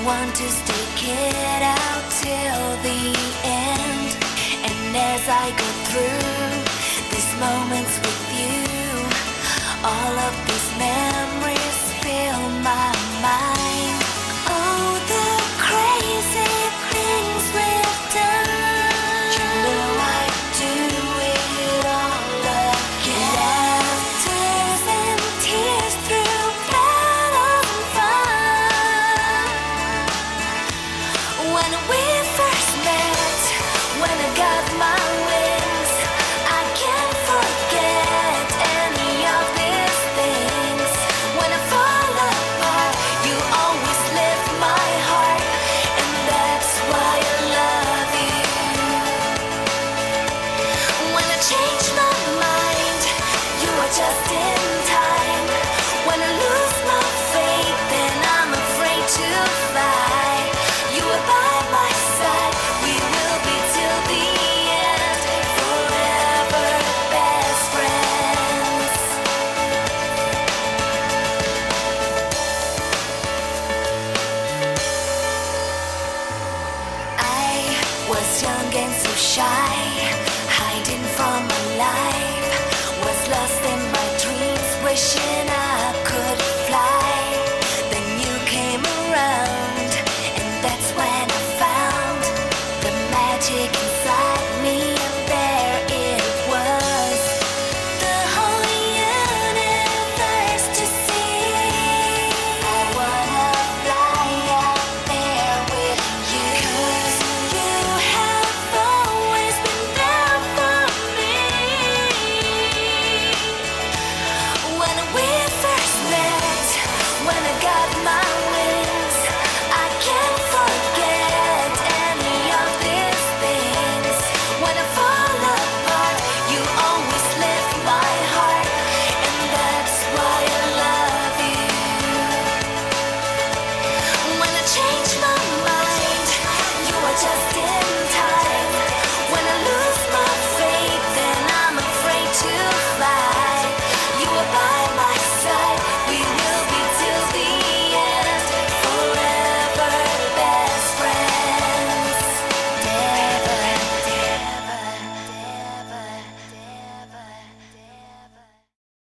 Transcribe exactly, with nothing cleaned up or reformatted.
want to stick it out till the end. And as I go through these moments with you, all of these memories fill my mind. Oh, the crazy things we've done. You know I'd do it all again. Laughters and tears through blood and fun. When we first met, when I got my wings, I can't forget any of these things. When I fall apart, you always lift my heart, and that's why I love you. When I change my mind, you are just in time. When I lose my faith, then I'm afraid to fly. You are by my side, we will be till the end, forever best friends. I was young and so shy, hiding from my life, was lost in my dreams, wishing I could fly. Then you came around, and that's when I found the magic